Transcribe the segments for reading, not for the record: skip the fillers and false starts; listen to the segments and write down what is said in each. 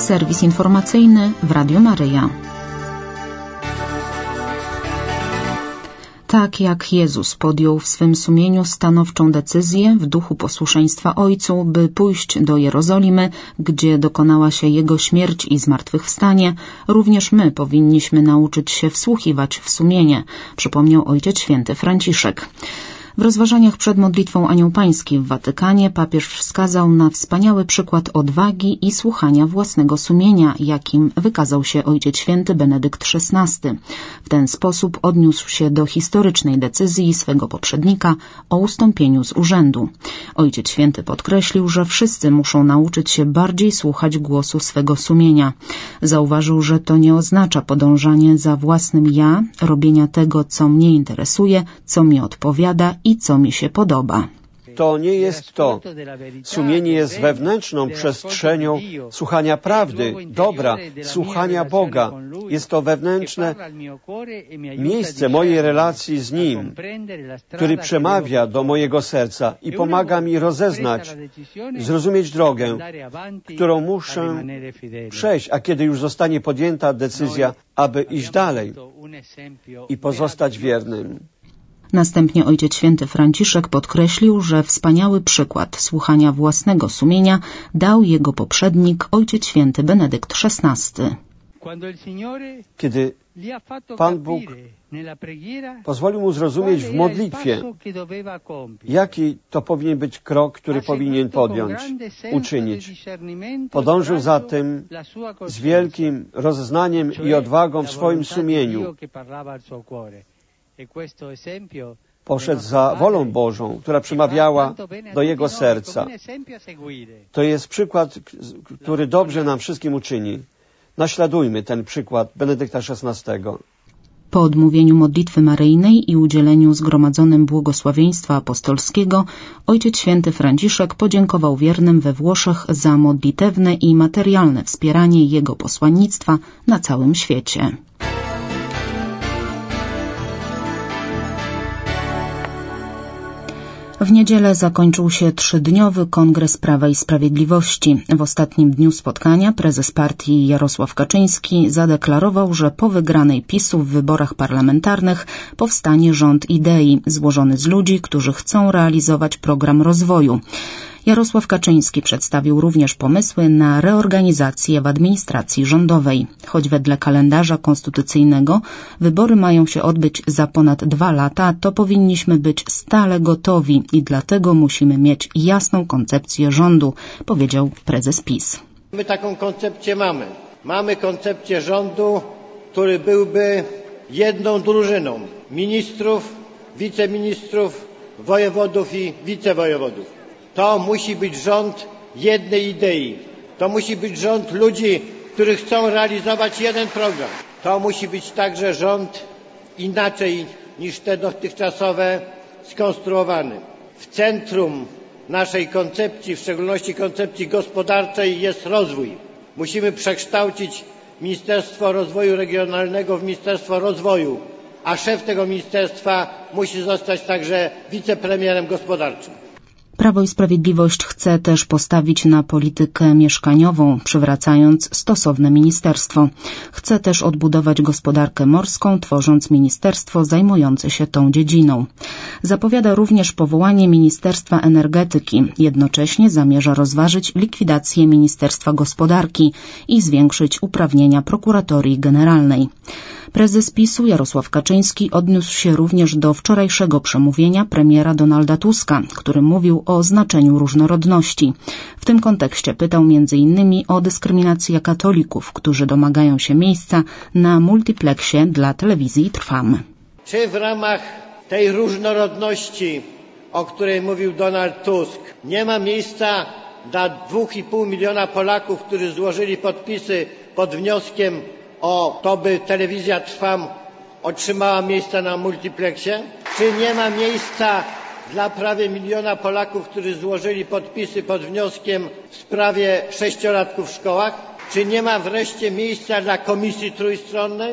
Serwis informacyjny w Radiu Maryja. Tak jak Jezus podjął w swym sumieniu stanowczą decyzję w duchu posłuszeństwa Ojcu, by pójść do Jerozolimy, gdzie dokonała się Jego śmierć i zmartwychwstanie, również my powinniśmy nauczyć się wsłuchiwać w sumienie, przypomniał Ojciec Święty Franciszek. W rozważaniach przed modlitwą Anioł Pański w Watykanie papież wskazał na wspaniały przykład odwagi i słuchania własnego sumienia, jakim wykazał się Ojciec Święty Benedykt XVI. W ten sposób odniósł się do historycznej decyzji swego poprzednika o ustąpieniu z urzędu. Ojciec Święty podkreślił, że wszyscy muszą nauczyć się bardziej słuchać głosu swego sumienia. Zauważył, że to nie oznacza podążanie za własnym ja, robienia tego, co mnie interesuje, co mi odpowiada i co mi się podoba. To nie jest to. Sumienie jest wewnętrzną przestrzenią słuchania prawdy, dobra, słuchania Boga. Jest to wewnętrzne miejsce mojej relacji z Nim, który przemawia do mojego serca i pomaga mi rozeznać, zrozumieć drogę, którą muszę przejść, a kiedy już zostanie podjęta decyzja, aby iść dalej i pozostać wiernym. Następnie Ojciec Święty Franciszek podkreślił, że wspaniały przykład słuchania własnego sumienia dał jego poprzednik Ojciec Święty Benedykt XVI. Kiedy Pan Bóg pozwolił mu zrozumieć w modlitwie, jaki to powinien być krok, który powinien podjąć, uczynić. Podążył za tym z wielkim rozeznaniem i odwagą w swoim sumieniu. Poszedł za wolą Bożą, która przemawiała do jego serca. To jest przykład, który dobrze nam wszystkim uczyni. Naśladujmy ten przykład Benedykta XVI. Po odmówieniu modlitwy maryjnej i udzieleniu zgromadzonym błogosławieństwa apostolskiego, Ojciec Święty Franciszek podziękował wiernym we Włoszech za modlitewne i materialne wspieranie jego posłannictwa na całym świecie. W niedzielę zakończył się 3-dniowy Kongres Prawa i Sprawiedliwości. W ostatnim dniu spotkania prezes partii Jarosław Kaczyński zadeklarował, że po wygranej PiS-u w wyborach parlamentarnych powstanie rząd idei, złożony z ludzi, którzy chcą realizować program rozwoju. Jarosław Kaczyński przedstawił również pomysły na reorganizację w administracji rządowej. Choć wedle kalendarza konstytucyjnego wybory mają się odbyć za ponad 2 lata, to powinniśmy być stale gotowi i dlatego musimy mieć jasną koncepcję rządu, powiedział prezes PiS. My taką koncepcję mamy. Mamy koncepcję rządu, który byłby jedną drużyną ministrów, wiceministrów, wojewodów i wicewojewodów. To musi być rząd jednej idei. To musi być rząd ludzi, którzy chcą realizować jeden program. To musi być także rząd inaczej niż te dotychczasowe skonstruowany. W centrum naszej koncepcji, w szczególności koncepcji gospodarczej, jest rozwój. Musimy przekształcić Ministerstwo Rozwoju Regionalnego w Ministerstwo Rozwoju, a szef tego ministerstwa musi zostać także wicepremierem gospodarczym. Prawo i Sprawiedliwość chce też postawić na politykę mieszkaniową, przywracając stosowne ministerstwo. Chce też odbudować gospodarkę morską, tworząc ministerstwo zajmujące się tą dziedziną. Zapowiada również powołanie Ministerstwa Energetyki. Jednocześnie zamierza rozważyć likwidację Ministerstwa Gospodarki i zwiększyć uprawnienia Prokuratorii Generalnej. Prezes PiS-u Jarosław Kaczyński odniósł się również do wczorajszego przemówienia premiera Donalda Tuska, który mówił o znaczeniu różnorodności. W tym kontekście pytał m.in. o dyskryminację katolików, którzy domagają się miejsca na multiplexie dla telewizji Trwam. Czy w ramach tej różnorodności, o której mówił Donald Tusk, nie ma miejsca dla 2,5 miliona Polaków, którzy złożyli podpisy pod wnioskiem o to, by telewizja Trwam otrzymała miejsca na multiplexie? Czy nie ma miejsca dla prawie 1 miliona Polaków, którzy złożyli podpisy pod wnioskiem w sprawie 6-latków w szkołach? Czy nie ma wreszcie miejsca dla komisji trójstronnej?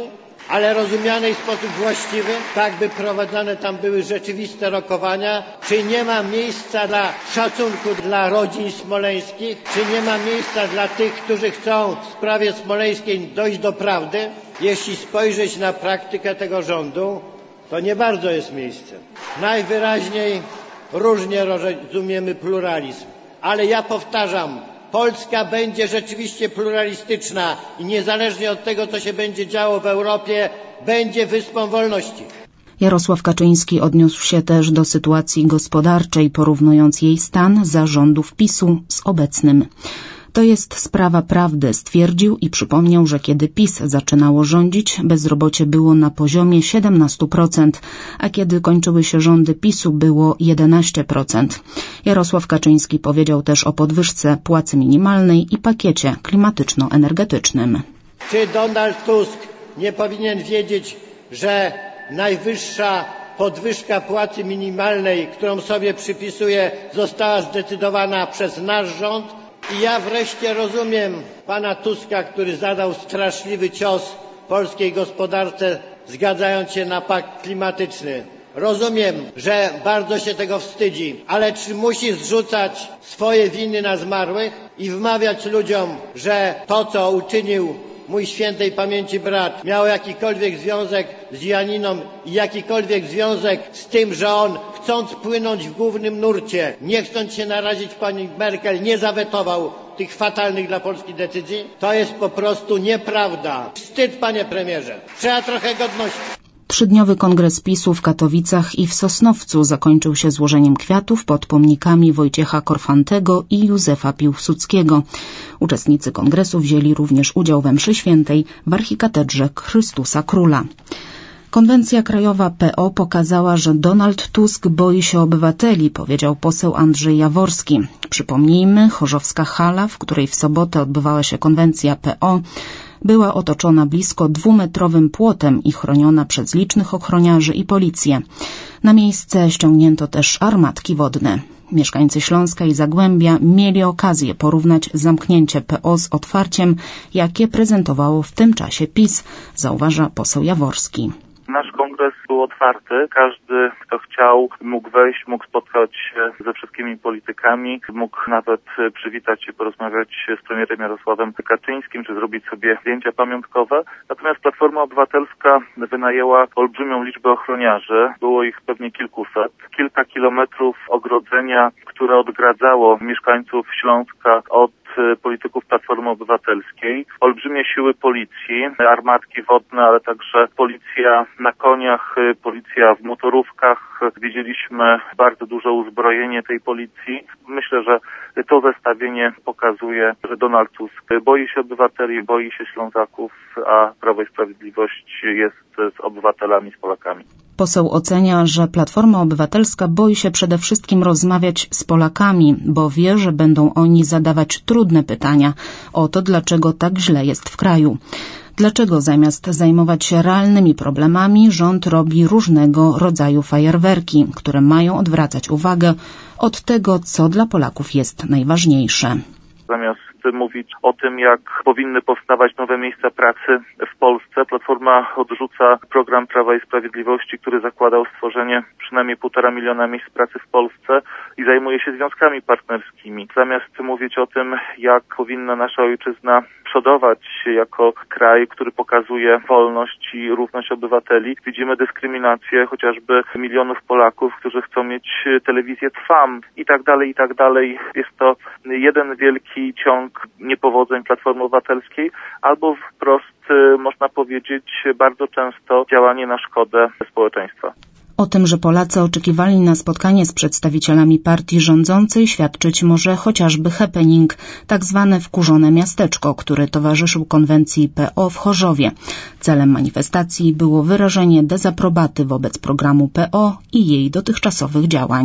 ale rozumianej w sposób właściwy, tak by prowadzone tam były rzeczywiste rokowania, czy nie ma miejsca dla szacunku dla rodzin smoleńskich, czy nie ma miejsca dla tych, którzy chcą w sprawie smoleńskiej dojść do prawdy. Jeśli spojrzeć na praktykę tego rządu, to nie bardzo jest miejsce. Najwyraźniej różnie rozumiemy pluralizm, ale ja powtarzam, Polska będzie rzeczywiście pluralistyczna i niezależnie od tego, co się będzie działo w Europie, będzie wyspą wolności. Jarosław Kaczyński odniósł się też do sytuacji gospodarczej, porównując jej stan za rządów PiS-u z obecnym. To jest sprawa prawdy, stwierdził i przypomniał, że kiedy PiS zaczynało rządzić, bezrobocie było na poziomie 17%, a kiedy kończyły się rządy PiS-u, było 11%. Jarosław Kaczyński powiedział też o podwyżce płacy minimalnej i pakiecie klimatyczno-energetycznym. Czy Donald Tusk nie powinien wiedzieć, że najwyższa podwyżka płacy minimalnej, którą sobie przypisuje, została zdecydowana przez nasz rząd? I ja wreszcie rozumiem pana Tuska, który zadał straszliwy cios polskiej gospodarce, zgadzając się na pakt klimatyczny. Rozumiem, że bardzo się tego wstydzi, ale czy musi zrzucać swoje winy na zmarłych i wmawiać ludziom, że to, co uczynił mój świętej pamięci brat, miał jakikolwiek związek z Janiną i jakikolwiek związek z tym, że on, chcąc płynąć w głównym nurcie, nie chcąc się narazić pani Merkel, nie zawetował tych fatalnych dla Polski decyzji? To jest po prostu nieprawda. Wstyd, panie premierze. Trzeba trochę godności. Trzydniowy kongres PiS-u w Katowicach i w Sosnowcu zakończył się złożeniem kwiatów pod pomnikami Wojciecha Korfantego i Józefa Piłsudskiego. Uczestnicy kongresu wzięli również udział we mszy świętej w archikatedrze Chrystusa Króla. Konwencja krajowa PO pokazała, że Donald Tusk boi się obywateli, powiedział poseł Andrzej Jaworski. Przypomnijmy, chorzowska hala, w której w sobotę odbywała się konwencja PO, była otoczona blisko 2-metrowym płotem i chroniona przez licznych ochroniarzy i policję. Na miejsce ściągnięto też armatki wodne. Mieszkańcy Śląska i Zagłębia mieli okazję porównać zamknięcie PO z otwarciem, jakie prezentowało w tym czasie PiS, zauważa poseł Jaworski. Nasz kongres był otwarty. Każdy, kto chciał, mógł wejść, mógł spotkać się ze wszystkimi politykami, mógł nawet przywitać się, porozmawiać z premierem Jarosławem Kaczyńskim, czy zrobić sobie zdjęcia pamiątkowe. Natomiast Platforma Obywatelska wynajęła olbrzymią liczbę ochroniarzy. Było ich pewnie kilkuset. Kilka kilometrów ogrodzenia, które odgradzało mieszkańców Śląska od polityków Platformy Obywatelskiej, olbrzymie siły policji, armatki wodne, ale także policja na koniach, policja w motorówkach. Widzieliśmy bardzo duże uzbrojenie tej policji. Myślę, że to zestawienie pokazuje, że Donald Tusk boi się obywateli, boi się Ślązaków, a Prawo i Sprawiedliwość jest z obywatelami, z Polakami. Poseł ocenia, że Platforma Obywatelska boi się przede wszystkim rozmawiać z Polakami, bo wie, że będą oni zadawać trudne pytania o to, dlaczego tak źle jest w kraju. Dlaczego zamiast zajmować się realnymi problemami, rząd robi różnego rodzaju fajerwerki, które mają odwracać uwagę od tego, co dla Polaków jest najważniejsze. Zamiast mówić o tym, jak powinny powstawać nowe miejsca pracy w Polsce, Platforma odrzuca program Prawa i Sprawiedliwości, który zakładał stworzenie przynajmniej 1,5 miliona miejsc pracy w Polsce i zajmuje się związkami partnerskimi. Zamiast mówić o tym, jak powinna nasza ojczyzna przodować jako kraj, który pokazuje wolność i równość obywateli, widzimy dyskryminację chociażby milionów Polaków, którzy chcą mieć telewizję Trwam i tak dalej, i tak dalej. Jest to jeden wielki ciąg niepowodzeń Platformy Obywatelskiej, albo wprost, można powiedzieć, bardzo często działanie na szkodę społeczeństwa. O tym, że Polacy oczekiwali na spotkanie z przedstawicielami partii rządzącej, świadczyć może chociażby happening, tak zwane wkurzone miasteczko, który towarzyszył konwencji PO w Chorzowie. Celem manifestacji było wyrażenie dezaprobaty wobec programu PO i jej dotychczasowych działań.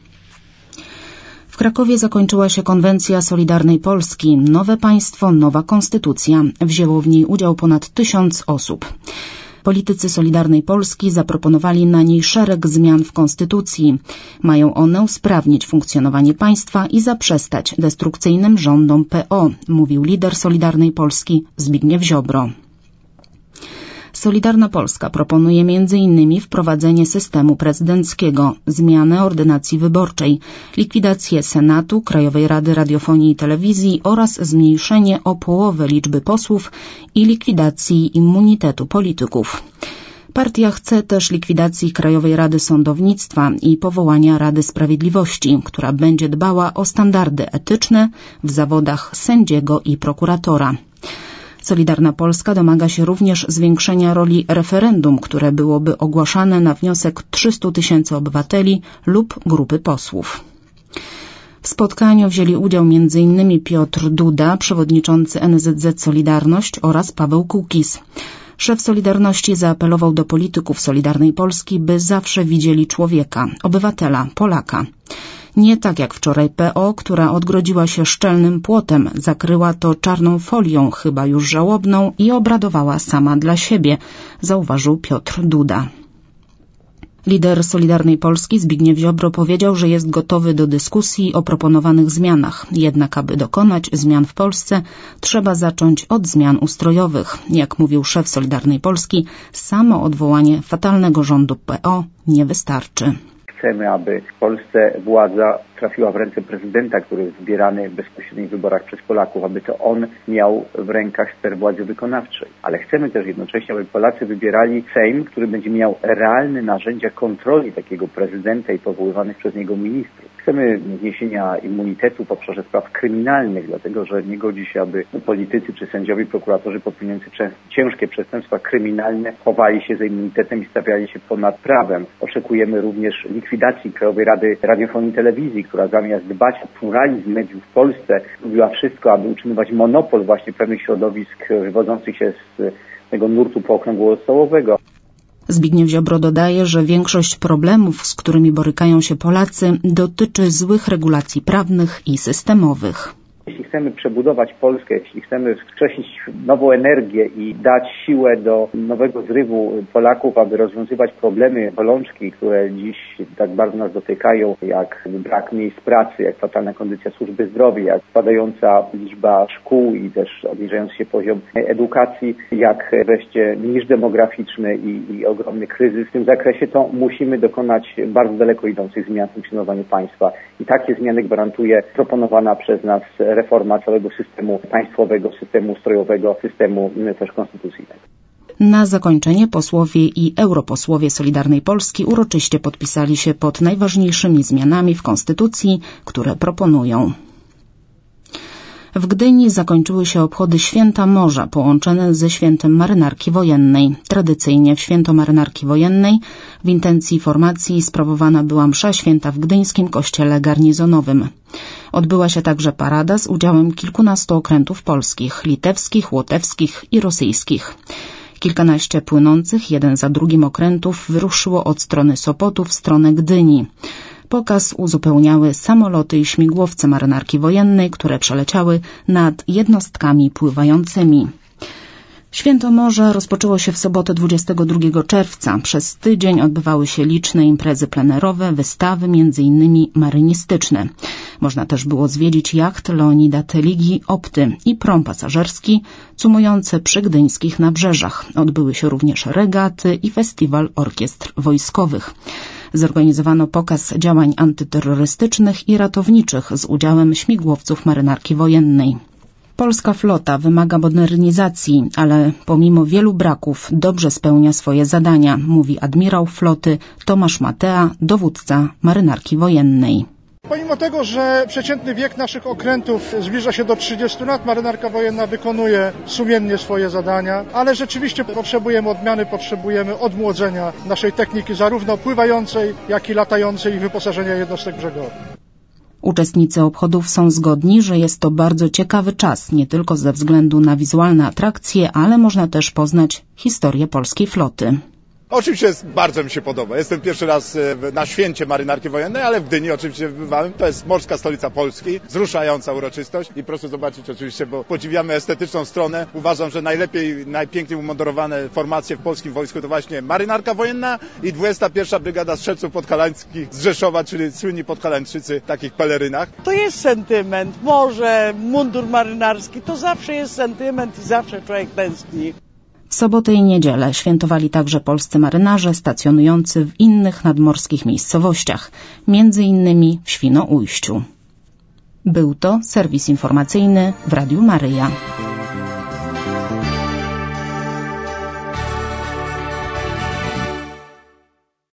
W Krakowie zakończyła się konwencja Solidarnej Polski. Nowe państwo, nowa konstytucja. Wzięło w niej udział ponad 1000 osób. Politycy Solidarnej Polski zaproponowali na niej szereg zmian w konstytucji. Mają one usprawnić funkcjonowanie państwa i zaprzestać destrukcyjnym rządom PO, mówił lider Solidarnej Polski Zbigniew Ziobro. Solidarna Polska proponuje m.in. wprowadzenie systemu prezydenckiego, zmianę ordynacji wyborczej, likwidację Senatu, Krajowej Rady Radiofonii i Telewizji oraz zmniejszenie o połowę liczby posłów i likwidacji immunitetu polityków. Partia chce też likwidacji Krajowej Rady Sądownictwa i powołania Rady Sprawiedliwości, która będzie dbała o standardy etyczne w zawodach sędziego i prokuratora. Solidarna Polska domaga się również zwiększenia roli referendum, które byłoby ogłaszane na wniosek 300 000 obywateli lub grupy posłów. W spotkaniu wzięli udział m.in. Piotr Duda, przewodniczący NSZZ Solidarność oraz Paweł Kukiz. Szef Solidarności zaapelował do polityków Solidarnej Polski, by zawsze widzieli człowieka, obywatela, Polaka. Nie tak jak wczoraj PO, która odgrodziła się szczelnym płotem, zakryła to czarną folią, chyba już żałobną, i obradowała sama dla siebie, zauważył Piotr Duda. Lider Solidarnej Polski Zbigniew Ziobro powiedział, że jest gotowy do dyskusji o proponowanych zmianach. Jednak aby dokonać zmian w Polsce, trzeba zacząć od zmian ustrojowych. Jak mówił szef Solidarnej Polski, samo odwołanie fatalnego rządu PO nie wystarczy. Chcemy, aby w Polsce władza trafiła w ręce prezydenta, który jest wybierany w bezpośrednich wyborach przez Polaków, aby to on miał w rękach ster władzy wykonawczej. Ale chcemy też jednocześnie, aby Polacy wybierali Sejm, który będzie miał realne narzędzia kontroli takiego prezydenta i powoływanych przez niego ministrów. Chcemy zniesienia immunitetu w obszarze spraw kryminalnych, dlatego że nie godzi się, aby politycy czy sędziowie, prokuratorzy popełniający ciężkie przestępstwa kryminalne chowali się za immunitetem i stawiali się ponad prawem. Oczekujemy również likwidacji Krajowej Rady Radiofonii i Telewizji, która zamiast dbać o pluralizm mediów w Polsce robiła wszystko, aby utrzymywać monopol właśnie pewnych środowisk wywodzących się z tego nurtu pookrągłostołowego. Zbigniew Ziobro dodaje, że większość problemów, z którymi borykają się Polacy, dotyczy złych regulacji prawnych i systemowych. Jeśli chcemy przebudować Polskę, jeśli chcemy wskrzesić nową energię i dać siłę do nowego zrywu Polaków, aby rozwiązywać problemy, bolączki, które dziś tak bardzo nas dotykają, jak brak miejsc pracy, jak fatalna kondycja służby zdrowia, jak spadająca liczba szkół i też obniżający się poziom edukacji, jak wreszcie niż demograficzny i ogromny kryzys w tym zakresie, to musimy dokonać bardzo daleko idących zmian w funkcjonowaniu państwa. I takie zmiany gwarantuje proponowana przez nas reforma całego systemu państwowego, systemu ustrojowego, systemu też konstytucyjnego. Na zakończenie posłowie i europosłowie Solidarnej Polski uroczyście podpisali się pod najważniejszymi zmianami w Konstytucji, które proponują. W Gdyni zakończyły się obchody Święta Morza połączone ze Świętem Marynarki Wojennej. Tradycyjnie w Święto Marynarki Wojennej w intencji formacji sprawowana była msza święta w gdyńskim kościele garnizonowym. Odbyła się także parada z udziałem kilkunastu okrętów polskich, litewskich, łotewskich i rosyjskich. Kilkanaście płynących jeden za drugim okrętów wyruszyło od strony Sopotu w stronę Gdyni. Pokaz uzupełniały samoloty i śmigłowce Marynarki Wojennej, które przeleciały nad jednostkami pływającymi. Święto Morza rozpoczęło się w sobotę 22 czerwca. Przez tydzień odbywały się liczne imprezy plenerowe, wystawy, m.in. marynistyczne. Można też było zwiedzić jacht Leonida Teligi Opty i prom pasażerski cumujący przy gdyńskich nabrzeżach. Odbyły się również regaty i festiwal orkiestr wojskowych. Zorganizowano pokaz działań antyterrorystycznych i ratowniczych z udziałem śmigłowców Marynarki Wojennej. Polska flota wymaga modernizacji, ale pomimo wielu braków dobrze spełnia swoje zadania, mówi admirał floty Tomasz Matea, dowódca Marynarki Wojennej. Pomimo tego, że przeciętny wiek naszych okrętów zbliża się do 30 lat, Marynarka Wojenna wykonuje sumiennie swoje zadania, ale rzeczywiście potrzebujemy odmiany, potrzebujemy odmłodzenia naszej techniki, zarówno pływającej, jak i latającej i wyposażenia jednostek brzegowych. Uczestnicy obchodów są zgodni, że jest to bardzo ciekawy czas, nie tylko ze względu na wizualne atrakcje, ale można też poznać historię polskiej floty. Oczywiście bardzo mi się podoba. Jestem pierwszy raz na święcie Marynarki Wojennej, ale w Gdyni oczywiście bywałem. To jest morska stolica Polski, wzruszająca uroczystość i proszę zobaczyć oczywiście, bo podziwiamy estetyczną stronę. Uważam, że najpiękniej umundurowane formacje w polskim wojsku to właśnie Marynarka Wojenna i 21. Brygada Strzelców Podhalańskich z Rzeszowa, czyli słynni podhalańczycy w takich pelerynach. To jest sentyment. Morze, mundur marynarski, to zawsze jest sentyment i zawsze człowiek tęskni. W sobotę i niedzielę świętowali także polscy marynarze stacjonujący w innych nadmorskich miejscowościach, między innymi w Świnoujściu. Był to serwis informacyjny w Radiu Maryja.